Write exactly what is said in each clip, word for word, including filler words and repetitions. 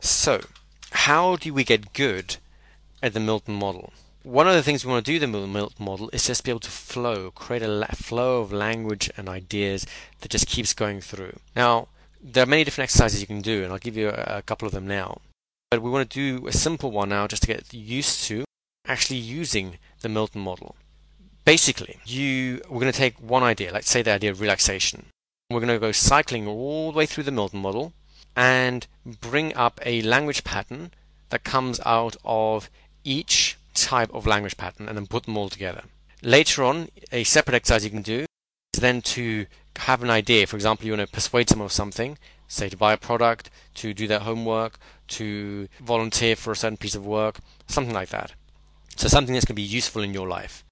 So, how do we get good at the Milton model? One of the things we want to do with the Milton model is just be able to flow, create a flow of language and ideas that just keeps going through. Now, there are many different exercises you can do, and I'll give you a, a couple of them now. But we want to do a simple one now just to get used to actually using the Milton model. Basically, you we're going to take one idea, let's say the idea of relaxation. We're going to go cycling all the way through the Milton model and bring up a language pattern that comes out of each type of language pattern and then put them all together. Later on, a separate exercise you can do is then to have an idea. For example, you want to persuade someone of something, say to buy a product, to do their homework, to volunteer for a certain piece of work, something like that. So something that's going to be useful in your life.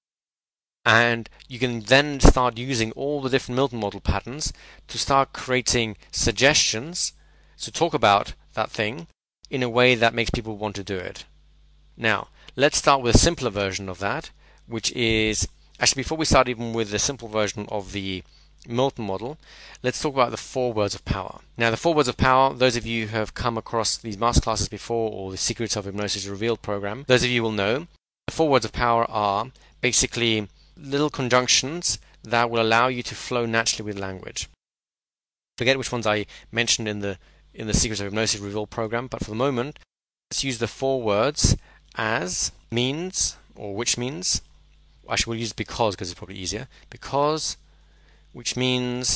And you can then start using all the different Milton model patterns to start creating suggestions to talk about that thing in a way that makes people want to do it. Now, let's start with a simpler version of that, which is, actually before we start even with the simple version of the Milton model, let's talk about the four words of power. Now, the four words of power, those of you who have come across these masterclasses before, or the Secrets of Hypnosis Revealed program, those of you will know, the four words of power are basically little conjunctions that will allow you to flow naturally with language. Forget which ones I mentioned in the in the Secrets of Hypnosis Revealed program, but for the moment, let's use the four words as, means, or which means. Actually, we'll use because because it's probably easier. Because, which means,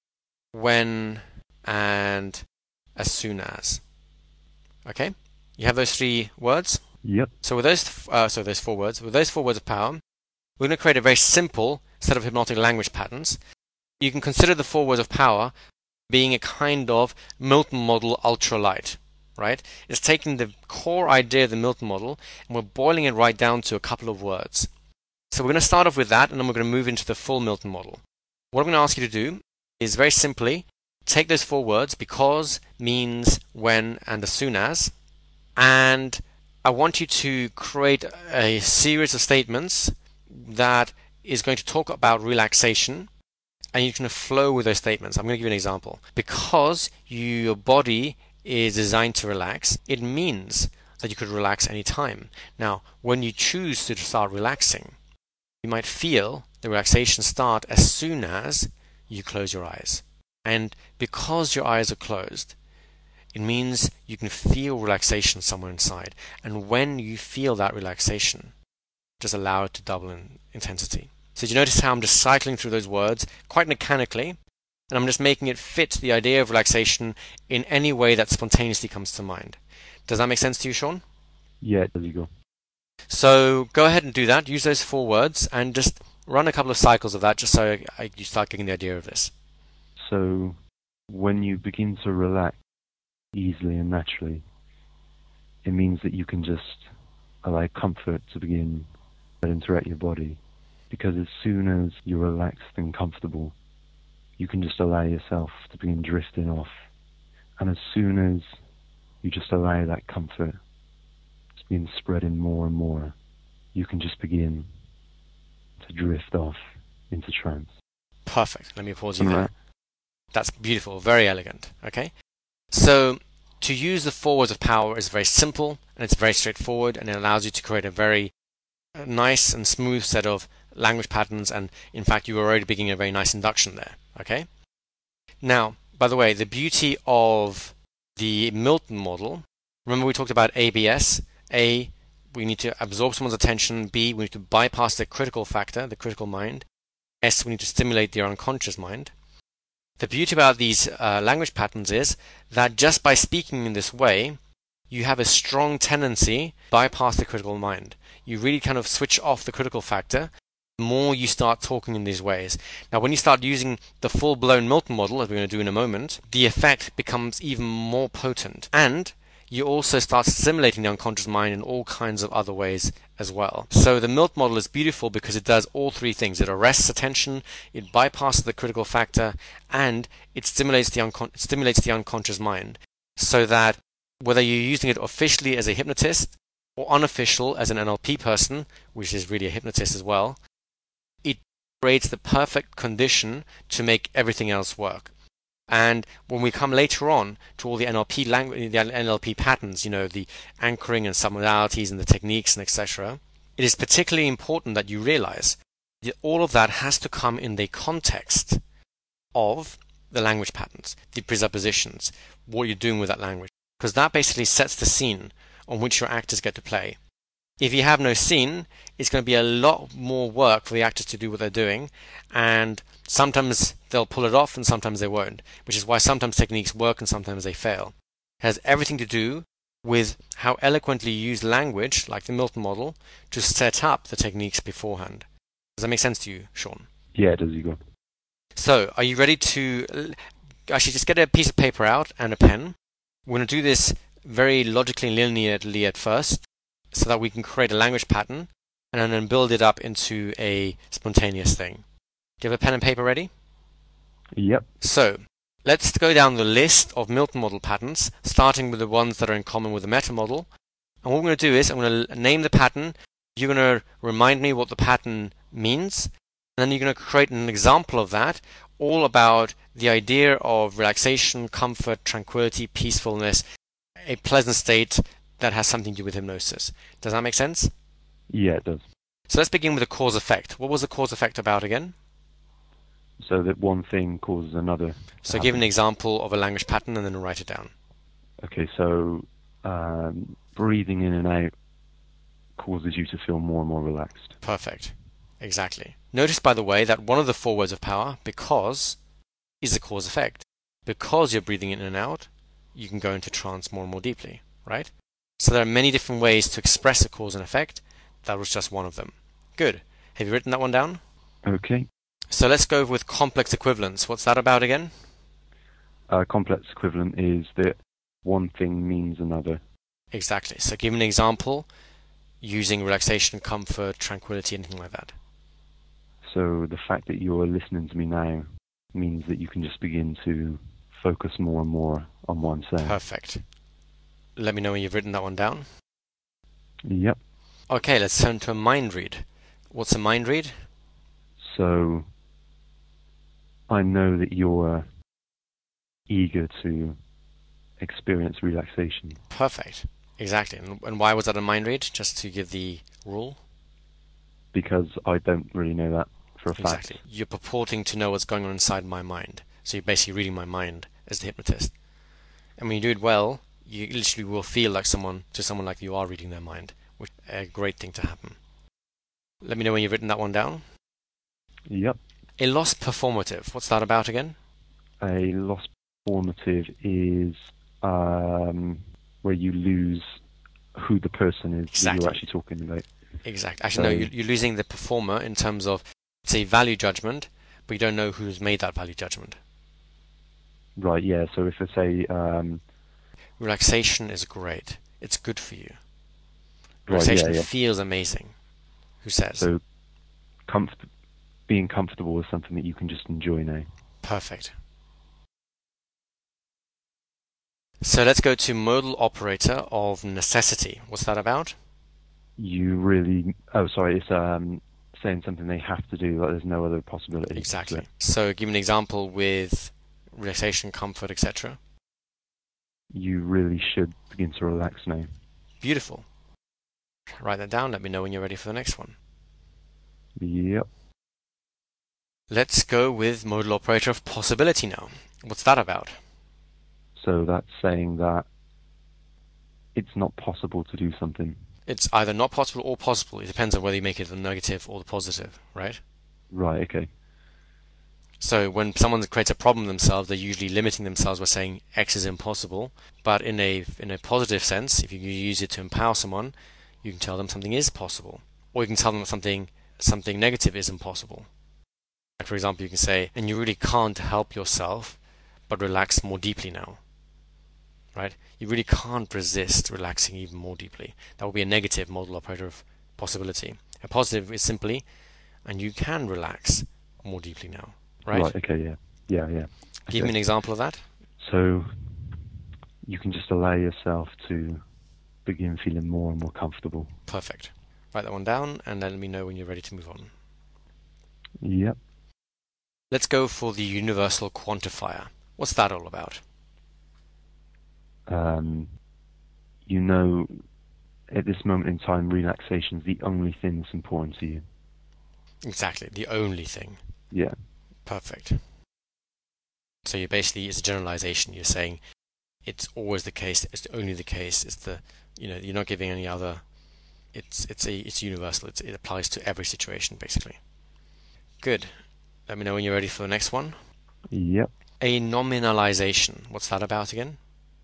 when, and as soon as. Okay? You have those three words? Yep. So with those, uh, so those four words, with those four words of power, we're going to create a very simple set of hypnotic language patterns. You can consider the four words of power being a kind of Milton model ultralight, right? It's taking the core idea of the Milton model and we're boiling it right down to a couple of words. So we're going to start off with that and then we're going to move into the full Milton model. What I'm going to ask you to do is very simply take those four words, because, means, when, and as soon as, and I want you to create a series of statements that is going to talk about relaxation, and you can flow with those statements. I'm going to give you an example. Because you, your body is designed to relax, it means that you could relax any time. Now, when you choose to start relaxing, you might feel the relaxation start as soon as you close your eyes. And because your eyes are closed, it means you can feel relaxation somewhere inside. And when you feel that relaxation, just allow it to double in intensity. So did you notice how I'm just cycling through those words quite mechanically, and I'm just making it fit the idea of relaxation in any way that spontaneously comes to mind. Does that make sense to you, Sean? Yeah, there you go. So go ahead and do that. Use those four words and just run a couple of cycles of that just so I, you start getting the idea of this. So when you begin to relax easily and naturally, it means that you can just allow comfort to begin spreading throughout your body. Because as soon as you're relaxed and comfortable, you can just allow yourself to begin drifting off. And as soon as you just allow that comfort to begin spreading more and more, you can just begin to drift off into trance. Perfect. Let me pause you there. That's beautiful. Very elegant. Okay? So to use the four words of power is very simple and it's very straightforward, and it allows you to create a very nice and smooth set of language patterns, and in fact you were already beginning a very nice induction there. Okay? Now, by the way, the beauty of the Milton model, remember we talked about A B S. A, we need to absorb someone's attention. B, we need to bypass the critical factor, the critical mind. S, we need to stimulate the unconscious mind. The beauty about these uh, language patterns is that just by speaking in this way, you have a strong tendency to bypass the critical mind. You really kind of switch off the critical factor the more you start talking in these ways. Now, when you start using the full-blown Milton model, as we're going to do in a moment, the effect becomes even more potent. And you also start stimulating the unconscious mind in all kinds of other ways as well. So the Milton model is beautiful because it does all three things. It arrests attention, it bypasses the critical factor, and it stimulates the, uncon- it stimulates the unconscious mind. So that whether you're using it officially as a hypnotist or unofficial as an N L P person, which is really a hypnotist as well, it creates the perfect condition to make everything else work. And when we come later on to all the N L P language, the N L P patterns, you know, the anchoring and submodalities and the techniques and et cetera, it is particularly important that you realize that all of that has to come in the context of the language patterns, the presuppositions, what you're doing with that language, because that basically sets the scene on which your actors get to play. If you have no scene, it's going to be a lot more work for the actors to do what they're doing, and sometimes they'll pull it off and sometimes they won't, which is why sometimes techniques work and sometimes they fail. It has everything to do with how eloquently you use language, like the Milton model, to set up the techniques beforehand. Does that make sense to you, Sean? Yeah, it does, Igor. So, are you ready to actually just get a piece of paper out and a pen? We're going to do this very logically and linearly at first, so that we can create a language pattern and then build it up into a spontaneous thing. Do you have a pen and paper ready? Yep. So, let's go down the list of Milton model patterns, starting with the ones that are in common with the meta model. And what we're going to do is, I'm going to name the pattern, you're going to remind me what the pattern means, and then you're going to create an example of that, all about the idea of relaxation, comfort, tranquility, peacefulness, a pleasant state that has something to do with hypnosis. Does that make sense? Yeah, it does. So let's begin with the cause effect. What was the cause effect about again? So that one thing causes another. So give an example of a language pattern and then write it down. Okay, so um, breathing in and out causes you to feel more and more relaxed. Perfect. Exactly. Notice, by the way, that one of the four words of power, because, is the cause effect. Because you're breathing in and out, you can go into trance more and more deeply, right? So there are many different ways to express a cause and effect. That was just one of them. Good. Have you written that one down? Okay. So let's go with complex equivalence. What's that about again? Uh, complex equivalent is that one thing means another. Exactly. So give me an example using relaxation, comfort, tranquility, anything like that. So the fact that you're listening to me now means that you can just begin to focus more and more on what I'm saying. Perfect. Let me know when you've written that one down. Yep. Okay, let's turn to a mind read. What's a mind read? So I know that you're eager to experience relaxation. Perfect. Exactly. And, and why was that a mind read? Just to give the rule? Because I don't really know that for a fact. Exactly. You're purporting to know what's going on inside my mind. So you're basically reading my mind as the hypnotist. And when you do it well, you literally will feel like someone, to someone like you are reading their mind, which is a great thing to happen. Let me know when you've written that one down. Yep. A lost performative. What's that about again? A lost performative is um, where you lose who the person is Exactly. that you're actually talking about. Exactly. Actually, so, no, you're, you're losing the performer in terms of it's a value judgment, but you don't know who's made that value judgment. Right, yeah. So if I say... Um, relaxation is great. It's good for you. Relaxation right, yeah, yeah. feels amazing. Who says? So comfort, being comfortable is something that you can just enjoy now. Perfect. So let's go to modal operator of necessity. What's that about? You really... Oh, sorry. It's um, saying something they have to do, like there's no other possibility. Exactly. So give me an example with relaxation, comfort, et cetera. You really should begin to relax now. Beautiful. Write that down. Let me know when you're ready for the next one. Yep. Let's go with modal operator of possibility now. What's that about? So that's saying that it's not possible to do something. It's either not possible or possible. It depends on whether you make it the negative or the positive, right? Right, okay. So when someone creates a problem themselves, they're usually limiting themselves by saying X is impossible. But in a in a positive sense, if you use it to empower someone, you can tell them something is possible. Or you can tell them something something negative is impossible. Like for example, you can say, and you really can't help yourself but relax more deeply now. Right? You really can't resist relaxing even more deeply. That would be a negative modal operator of possibility. A positive is simply, and you can relax more deeply now. Right? Right, okay, yeah. Yeah, yeah. Give okay. me an example of that. So you can just allow yourself to begin feeling more and more comfortable. Perfect. Write that one down and let me know when you're ready to move on. Yep. Let's go for the universal quantifier. What's that all about? Um, you know, at this moment in time, relaxation is the only thing that's important to you. Exactly, the only thing. Yeah. Perfect. So you basically, it's a generalization. You're saying it's always the case, it's only the case, it's the, you know, you're not giving any other, it's it's a it's universal, it's, it applies to every situation, basically. Good. Let me know when you're ready for the next one. Yep. A nominalization. What's that about again?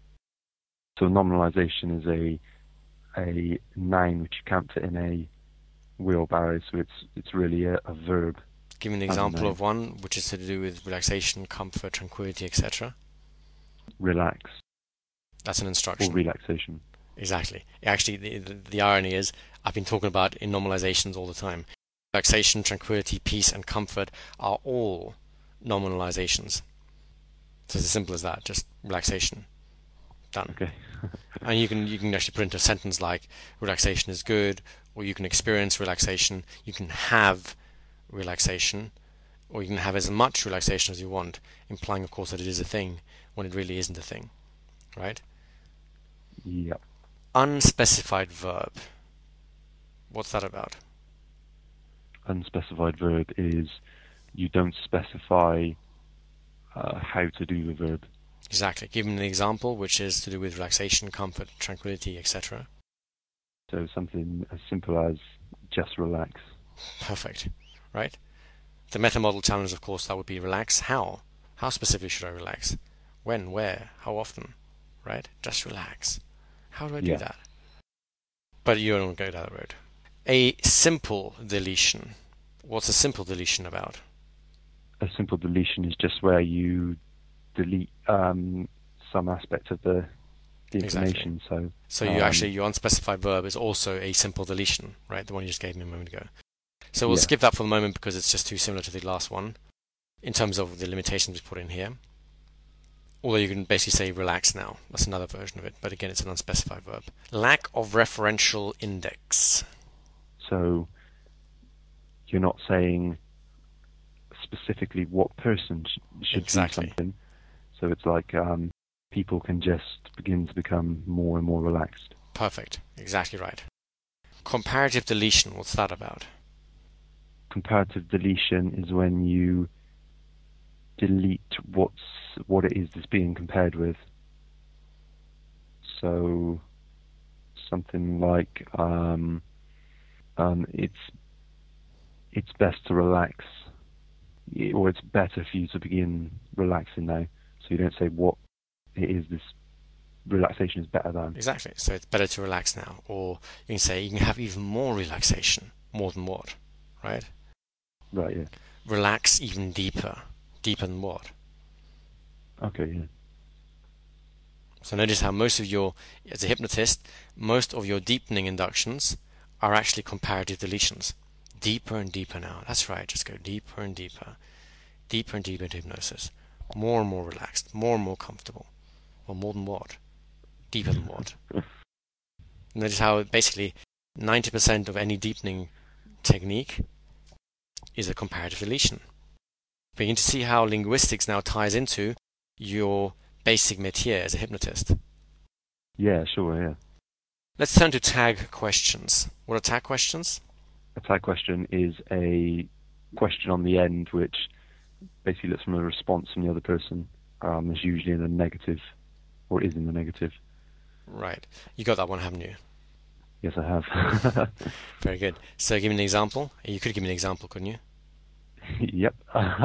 So nominalization is a a noun which you can't fit in a wheelbarrow, so it's it's really a, a verb. Give me an example of one which is to do with relaxation, comfort, tranquility, et cetera. Relax. That's an instruction. Or relaxation. Exactly. Actually, the, the, the irony is, I've been talking about in normalizations all the time. Relaxation, tranquility, peace, and comfort are all nominalizations. So it's as simple as that. Just relaxation. Done. Okay. And you can you can actually put into a sentence like relaxation is good, or you can experience relaxation. You can have relaxation, or you can have as much relaxation as you want, implying, of course, that it is a thing when it really isn't a thing, right? Yep. Unspecified verb. What's that about? Unspecified verb is you don't specify uh, how to do the verb. Exactly. Give me an example which is to do with relaxation, comfort, tranquility, et cetera. So something as simple as just relax. Perfect. Right? The meta model challenge, of course, that would be relax. How? How specific should I relax? When? Where? How often? Right? Just relax. How do I do Yeah. that? But you don't go down that road. A simple deletion. What's a simple deletion about? A simple deletion is just where you delete um, some aspect of the, the information. Exactly. So, so you um, actually, your unspecified verb is also a simple deletion, right? The one you just gave me a moment ago. So we'll yeah. skip that for the moment because it's just too similar to the last one in terms of the limitations we put in here. Although you can basically say relax now. That's another version of it. But again, it's an unspecified verb. Lack of referential index. So you're not saying specifically what person sh- should Exactly. do something. So it's like um, people can just begin to become more and more relaxed. Perfect. Exactly right. Comparative deletion. What's that about? Comparative deletion is when you delete what's what it is that's being compared with. So something like um, um, it's it's best to relax, or it's better for you to begin relaxing now. So you don't say what it is this relaxation is better than. Exactly. So it's better to relax now. Or you can say you can have even more relaxation. More than what? Right? Right, yeah. Relax even deeper. Deeper than what? Okay, yeah. So notice how most of your, as a hypnotist, most of your deepening inductions are actually comparative deletions. Deeper and deeper now. That's right. Just go deeper and deeper. Deeper and deeper into hypnosis. More and more relaxed. More and more comfortable. Well, more than what? Deeper than what? Notice how basically ninety percent of any deepening technique is a comparative deletion. Begin to see how linguistics now ties into your basic métier as a hypnotist. Yeah, sure, yeah. Let's turn to tag questions. What are tag questions? A tag question is a question on the end which basically looks from a response from the other person. Um, is usually in the negative, or is in the negative. Right. You got that one, haven't you? Yes, I have. Very good. So give me an example. You could give me an example, couldn't you? Yep.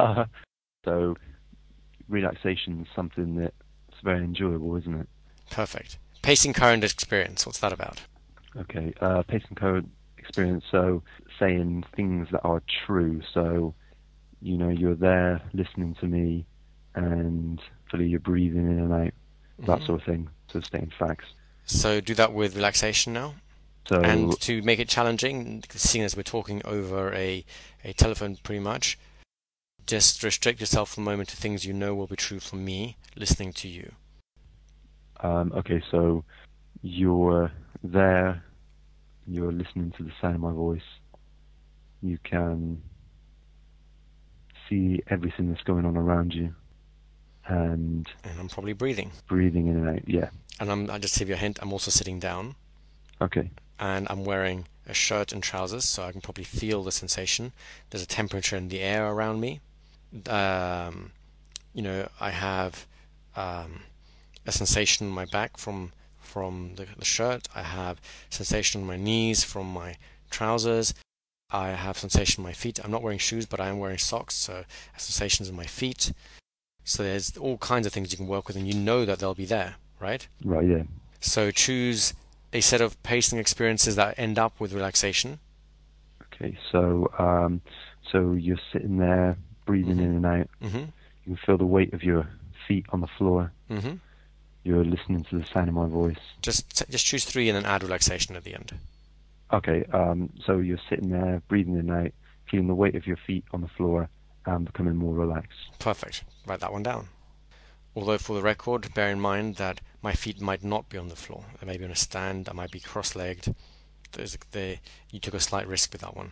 So relaxation is something that's very enjoyable, isn't it? Perfect. Pacing current experience. What's that about? Okay. Uh, pace and code experience. So saying things that are true. So, you know, you're there listening to me and fully you're breathing in and out, that Mm-hmm. sort of thing. So stating facts. So do that with relaxation now. So, And to make it challenging, seeing as we're talking over a, a telephone pretty much, just restrict yourself for a moment to things you know will be true for me listening to you. um, okay, so you're there, you're listening to the sound of my voice. You can see everything that's going on around you. and And I'm probably breathing. breathing in and out. Yeah. And I'm, I'll just give you a hint, I'm also sitting down. Okay. And I'm wearing a shirt and trousers, so I can probably feel the sensation. There's a temperature in the air around me. Um, you know, I have um, a sensation in my back from from the, the shirt. I have sensation in my knees from my trousers. I have sensation in my feet. I'm not wearing shoes, but I am wearing socks, so I have sensations in my feet. So there's all kinds of things you can work with, and you know that they'll be there, right? Right, yeah. So choose a set of pacing experiences that end up with relaxation. Okay, so um, so you're sitting there, breathing Mm-hmm. in and out. Mm-hmm. You can feel the weight of your feet on the floor. Mm-hmm. You're listening to the sound of my voice. Just just choose three and then add relaxation at the end. Okay, um, so you're sitting there, breathing in and out, feeling the weight of your feet on the floor, and becoming more relaxed. Perfect. Write that one down. Although for the record, bear in mind that my feet might not be on the floor. They may be on a stand. I might be cross-legged. There's the, you took a slight risk with that one.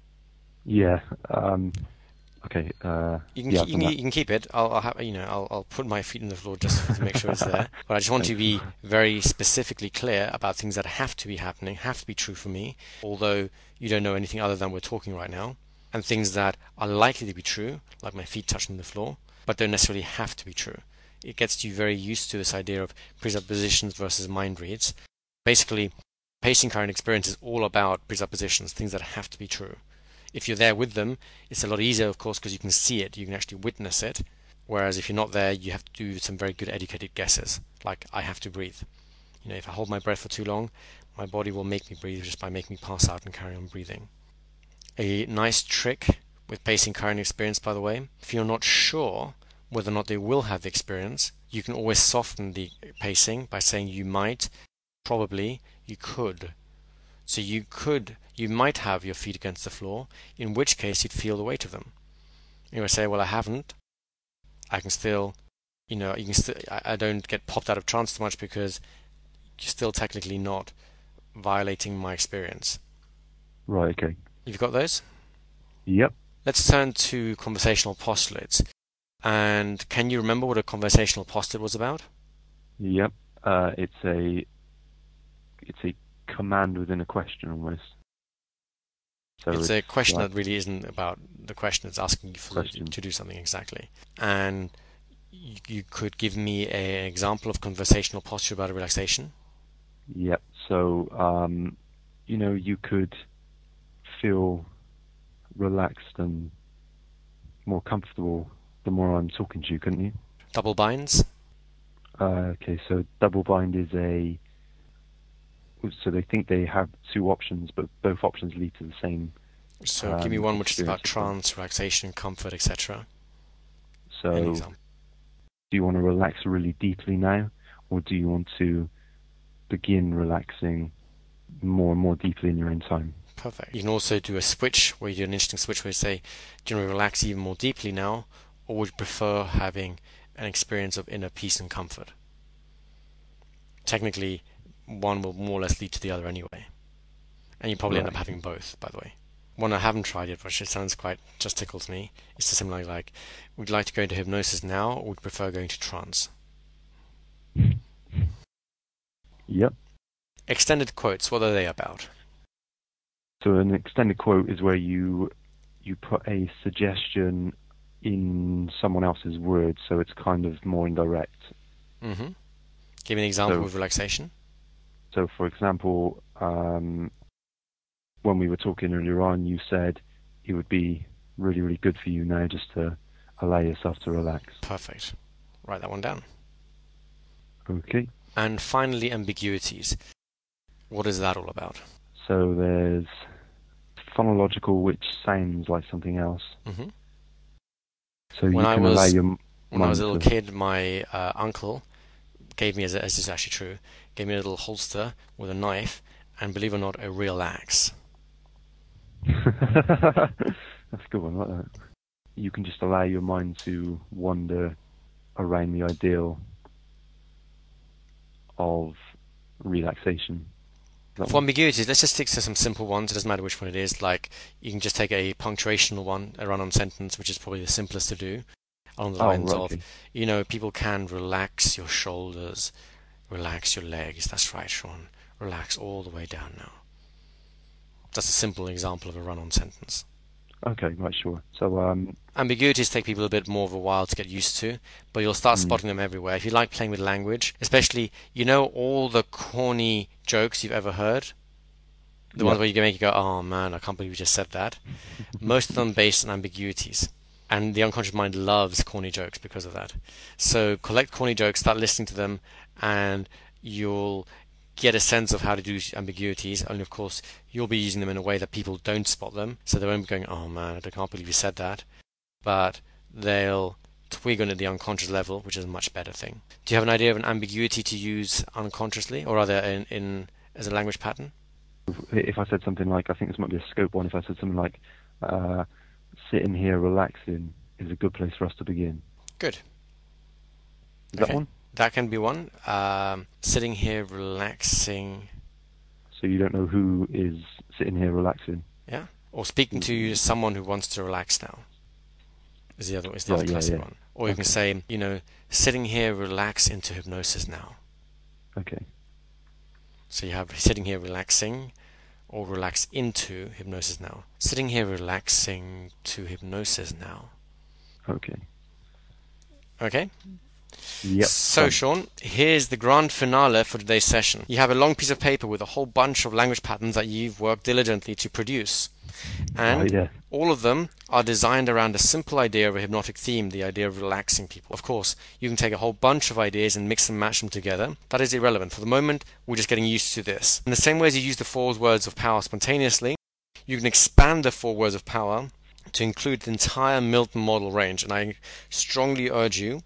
Yeah. Um, okay. Uh, You can yeah, keep, you, can, you can keep it. I'll, I'll have you know I'll I'll put my feet on the floor just to make sure it's there. But I just want to be very specifically clear about things that have to be happening, have to be true for me. Although you don't know anything other than we're talking right now, and things that are likely to be true, like my feet touching the floor, but don't necessarily have to be true. It gets you very used to this idea of presuppositions versus mind reads. Basically, pacing current experience is all about presuppositions, things that have to be true. If you're there with them, it's a lot easier, of course, because you can see it, you can actually witness it. Whereas if you're not there, you have to do some very good educated guesses, like I have to breathe. You know, if I hold my breath for too long, my body will make me breathe just by making me pass out and carry on breathing. A nice trick with pacing current experience, by the way, if you're not sure whether or not they will have the experience, you can always soften the pacing by saying you might, probably, you could. So you could, you might have your feet against the floor, in which case you'd feel the weight of them. You might say, well, I haven't. I can still, you know, you can still, I, I don't get popped out of trance too much because you're still technically not violating my experience. Right. Okay. You've got those? Yep. Let's turn to conversational postulates. And can you remember what a conversational postulate was about? Yep. Uh, it's a it's a command within a question almost. So it's, it's a question like that really isn't about the question. It's asking you for you to do something exactly. And you, you could give me a, an example of conversational posture about a relaxation. Yep. So um, you know, you could feel relaxed and more comfortable the more I'm talking to you, couldn't you? Double binds. Uh, okay, so double bind is a so they think they have two options, but both options lead to the same. So um, give me one which is about experience trance, relaxation, comfort, et cetera. So Any example? do you want to relax really deeply now, or do you want to begin relaxing more and more deeply in your own time? Perfect. You can also do a switch where you do an interesting switch where you say, do you want to relax even more deeply now, or would you prefer having an experience of inner peace and comfort? Technically, one will more or less lead to the other anyway. And you probably Right. end up having both, by the way. One I haven't tried yet, which it sounds quite just tickles me, is to something like, would you like to go into hypnosis now, or would you prefer going to trance? Yep. Extended quotes, what are they about? So an extended quote is where you you put a suggestion in someone else's words, so it's kind of more indirect. Mm-hmm. Give me an example So- with relaxation. So, for example, um, when we were talking earlier on, you said it would be really, really good for you now just to allow yourself to relax. Perfect. Write that one down. Okay. And finally, ambiguities. What is that all about? So there's phonological, which sounds like something else. Mm-hmm. So you When I can allow was- your m- When I was a mind little to- kid, my uh, uncle gave me, as this is actually true, gave me a little holster with a knife and, believe it or not, a real axe. That's a good one, I like that. You can just allow your mind to wander around the ideal of relaxation. That For one. ambiguities, let's just stick to some simple ones. It doesn't matter which one it is. Like, you can just take a punctuational one, a run-on sentence, which is probably the simplest to do. along the Oh, lines right, of, okay. you know, people can relax your shoulders, relax your legs. That's right, Sean. Relax all the way down now. That's a simple example of a run-on sentence. Okay, right, sure. So, um, Ambiguities take people a bit more of a while to get used to, but you'll start mm, spotting them everywhere. If you like playing with language, especially, you know, all the corny jokes you've ever heard, the ones yeah. where you can make you go, oh man, I can't believe you just said that. Most of them based on ambiguities. And the unconscious mind loves corny jokes because of that. So collect corny jokes, start listening to them, and you'll get a sense of how to do ambiguities. And of course, you'll be using them in a way that people don't spot them. So they won't be going, oh man, I can't believe you said that. But they'll twig on at the unconscious level, which is a much better thing. Do you have an idea of an ambiguity to use unconsciously, or rather in, in as a language pattern? If I said something like, I think this might be a scope one, if I said something like, uh, sitting here relaxing is a good place for us to begin. Good. Is that Okay. one? That can be one. Um, sitting here relaxing. So you don't know who is sitting here relaxing. Yeah. Or speaking to someone who wants to relax now is the other is the other Right, yeah, classic yeah. one. Or you can Okay. say, you know, sitting here relax into hypnosis now. Okay. So you have sitting here relaxing or relax into hypnosis now. Sitting here relaxing to hypnosis now. Okay. Okay? Yep. So, Done. Sean, here's the grand finale for today's session. You have a long piece of paper with a whole bunch of language patterns that you've worked diligently to produce. Right, And yeah. all of them are designed around a simple idea of a hypnotic theme, the idea of relaxing people. Of course, you can take a whole bunch of ideas and mix and match them together. That is irrelevant. For the moment, we're just getting used to this. In the same way as you use the four words of power spontaneously, you can expand the four words of power to include the entire Milton model range. And I strongly urge you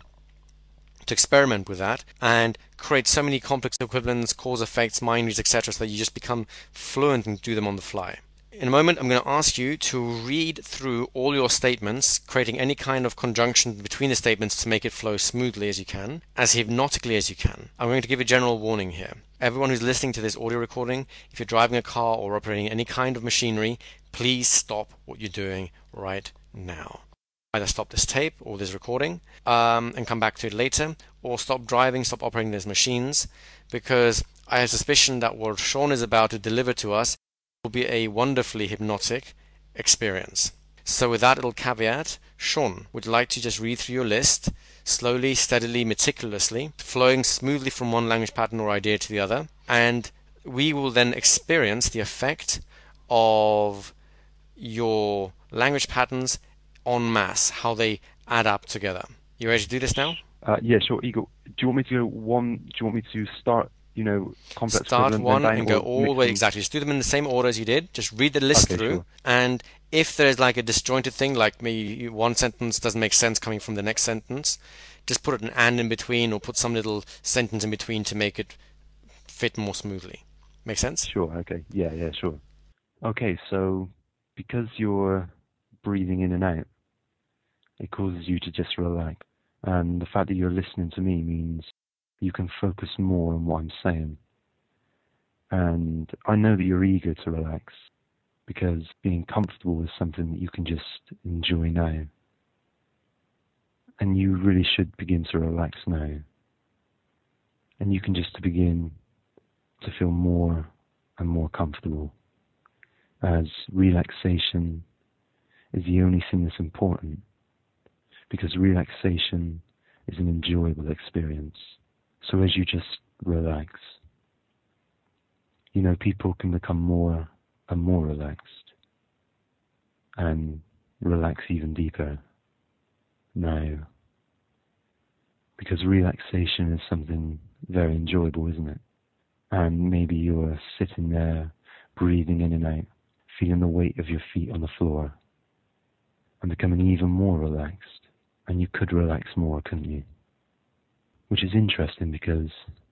to experiment with that and create so many complex equivalents, cause effects, mind reads, et cetera, so that you just become fluent and do them on the fly. In a moment, I'm going to ask you to read through all your statements, creating any kind of conjunction between the statements to make it flow smoothly as you can, as hypnotically as you can. I'm going to give a general warning here. Everyone who's listening to this audio recording, if you're driving a car or operating any kind of machinery, please stop what you're doing right now. Either stop this tape or this recording um, and come back to it later, or stop driving, stop operating these machines, because I have suspicion that what Sean is about to deliver to us will be a wonderfully hypnotic experience. So with that little caveat, Sean, would you like to just read through your list, slowly, steadily, meticulously, flowing smoothly from one language pattern or idea to the other, and we will then experience the effect of your language patterns en masse, how they add up together. You ready to do this now? Uh, yeah, sure, Eagle. Do you want me to go one? Do you want me to start, you know, complex Start equivalent, then one down, and go or all mix the way them? exactly. Just do them in the same order as you did. Just read the list Okay, through, sure. and if there's like a disjointed thing, like maybe one sentence doesn't make sense coming from the next sentence, just put an and in between, or put some little sentence in between to make it fit more smoothly. Make sense? Sure, okay. Yeah, yeah, sure. Okay, so because you're breathing in and out, it causes you to just relax. And the fact that you're listening to me means you can focus more on what I'm saying. And I know that you're eager to relax because being comfortable is something that you can just enjoy now. And you really should begin to relax now. And you can just begin to feel more and more comfortable, as relaxation is the only thing that's important, because relaxation is an enjoyable experience. So as you just relax, you know, people can become more and more relaxed and relax even deeper now, because relaxation is something very enjoyable, isn't it? And maybe you're sitting there, breathing in and out, feeling the weight of your feet on the floor, and becoming even more relaxed. And you could relax more, couldn't you? Which is interesting because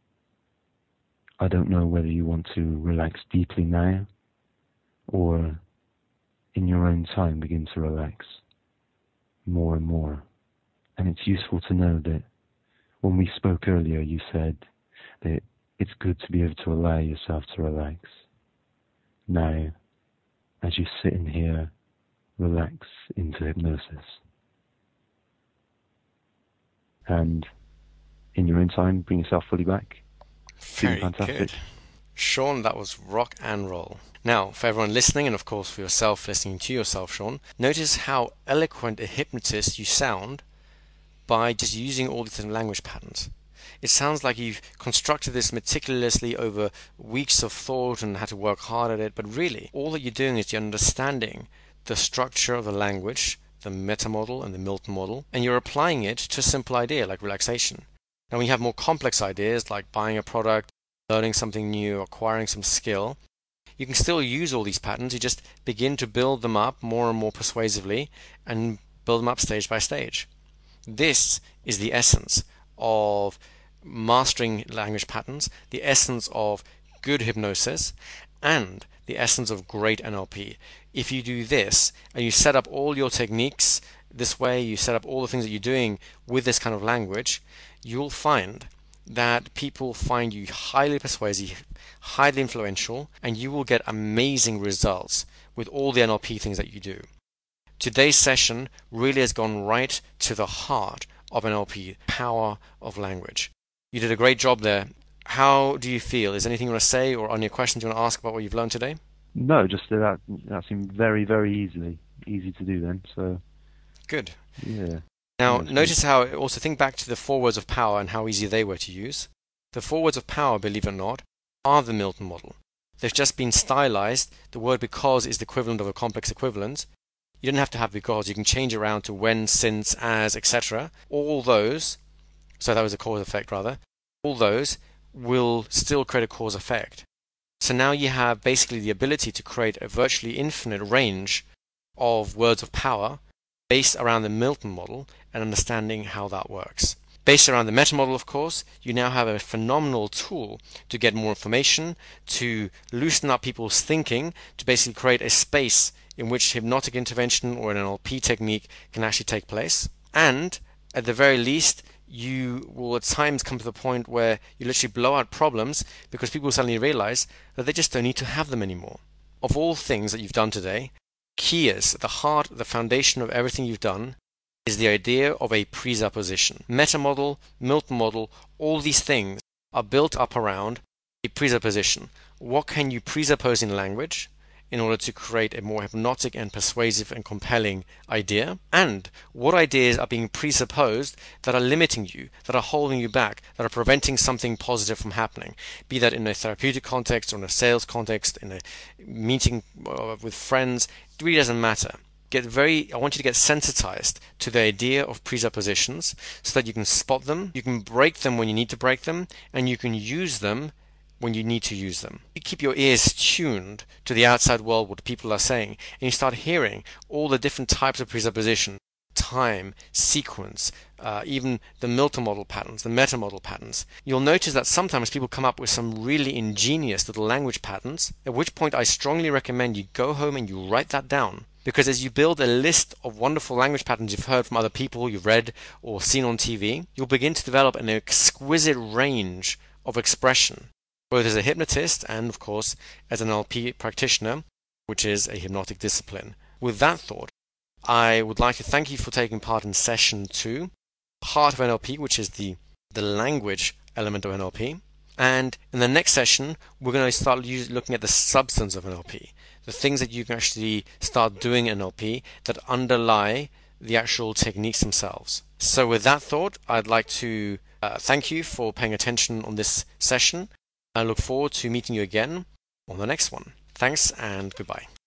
I don't know whether you want to relax deeply now, or in your own time begin to relax more and more. And it's useful to know that when we spoke earlier, you said that it's good to be able to allow yourself to relax. Now, as you're sitting here, relax into hypnosis. and in your own time, bring yourself fully back. Very fantastic. good. Sean, that was rock and roll. Now, for everyone listening, and of course for yourself listening to yourself, Sean, notice how eloquent a hypnotist you sound by just using all these different language patterns. It sounds like you've constructed this meticulously over weeks of thought and had to work hard at it, but really, all that you're doing is you're understanding the structure of the language, the meta model and the Milton model, and you're applying it to a simple idea like relaxation. Now, when you have more complex ideas like buying a product, learning something new, acquiring some skill, you can still use all these patterns. You just begin to build them up more and more persuasively and build them up stage by stage. This is the essence of mastering language patterns, the essence of good hypnosis, and the essence of great N L P. If you do this and you set up all your techniques this way, you set up all the things that you're doing with this kind of language, you'll find that people find you highly persuasive, highly influential, and you will get amazing results with all the N L P things that you do. Today's session really has gone right to the heart of N L P, power of language. You did a great job there. How do you feel? Is there anything you want to say or any questions you want to ask about what you've learned today? No, just that that seemed very, very easily easy to do then. So good. Yeah. Now, That's notice good. how, also think back to the four words of power and how easy they were to use. The four words of power, believe it or not, are the Milton model. They've just been stylized. The word because is the equivalent of a complex equivalent. You don't have to have because. You can change it around to when, since, as, et cetera. All those, so that was a cause effect rather, all those will still create a cause effect. So now you have basically the ability to create a virtually infinite range of words of power based around the Milton model and understanding how that works. Based around the meta model, of course, you now have a phenomenal tool to get more information, to loosen up people's thinking, to basically create a space in which hypnotic intervention or an N L P technique can actually take place. And at the very least, you will at times come to the point where you literally blow out problems because people suddenly realize that they just don't need to have them anymore. Of all things that you've done today, key is at the heart, the foundation of everything you've done is the idea of a presupposition. Meta model, Milton model, all these things are built up around a presupposition. What can you presuppose in language in order to create a more hypnotic and persuasive and compelling idea? And what ideas are being presupposed that are limiting you, that are holding you back, that are preventing something positive from happening? Be that in a therapeutic context or in a sales context, in a meeting uh, with friends, it really doesn't matter. Get very, I want you to get sensitized to the idea of presuppositions so that you can spot them, you can break them when you need to break them, and you can use them when you need to use them. You keep your ears tuned to the outside world, what people are saying, and you start hearing all the different types of presupposition, time, sequence, uh, even the Milton model patterns, the meta model patterns. You'll notice that sometimes people come up with some really ingenious little language patterns, at which point I strongly recommend you go home and you write that down. Because as you build a list of wonderful language patterns you've heard from other people, you've read or seen on T V, you'll begin to develop an exquisite range of expression, both as a hypnotist and, of course, as an N L P practitioner, which is a hypnotic discipline. With that thought, I would like to thank you for taking part in session two, heart of N L P, which is the, the language element of N L P. And in the next session, we're going to start use, looking at the substance of N L P, the things that you can actually start doing in N L P that underlie the actual techniques themselves. So with that thought, I'd like to uh, thank you for paying attention on this session. I look forward to meeting you again on the next one. Thanks and goodbye.